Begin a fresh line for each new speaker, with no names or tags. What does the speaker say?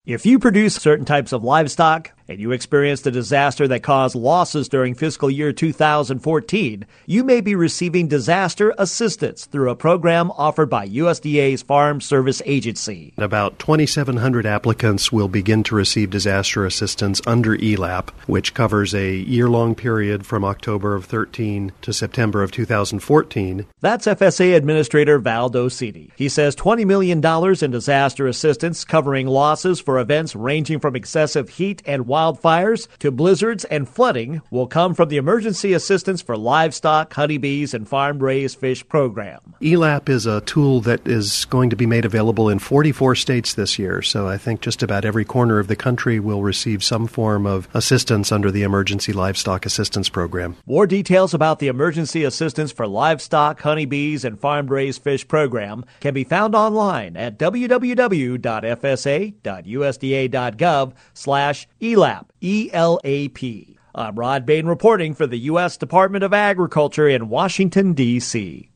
If you produce certain types of livestock and you experienced a disaster that caused losses during fiscal year 2014, you may be receiving disaster assistance through a program offered by USDA's Farm Service Agency.
About 2,700 applicants will begin to receive disaster assistance under ELAP, which covers a year-long period from October of 13 to September of 2014.
That's FSA Administrator Val Docini. He says $20 million in disaster assistance covering losses for events ranging from excessive heat and wildfires to blizzards and flooding will come from the Emergency Assistance for Livestock, Honeybees, and Farm-Raised Fish program.
ELAP is a tool that is going to be made available in 44 states this year, so I think just about every corner of the country will receive some form of assistance under the Emergency Livestock Assistance Program.
More details about the Emergency Assistance for Livestock, Honeybees, and Farm-Raised Fish program can be found online at www.fsa.usda.gov/ELAP, ELAP. I'm Rod Bain reporting for the U.S. Department of Agriculture in Washington, D.C.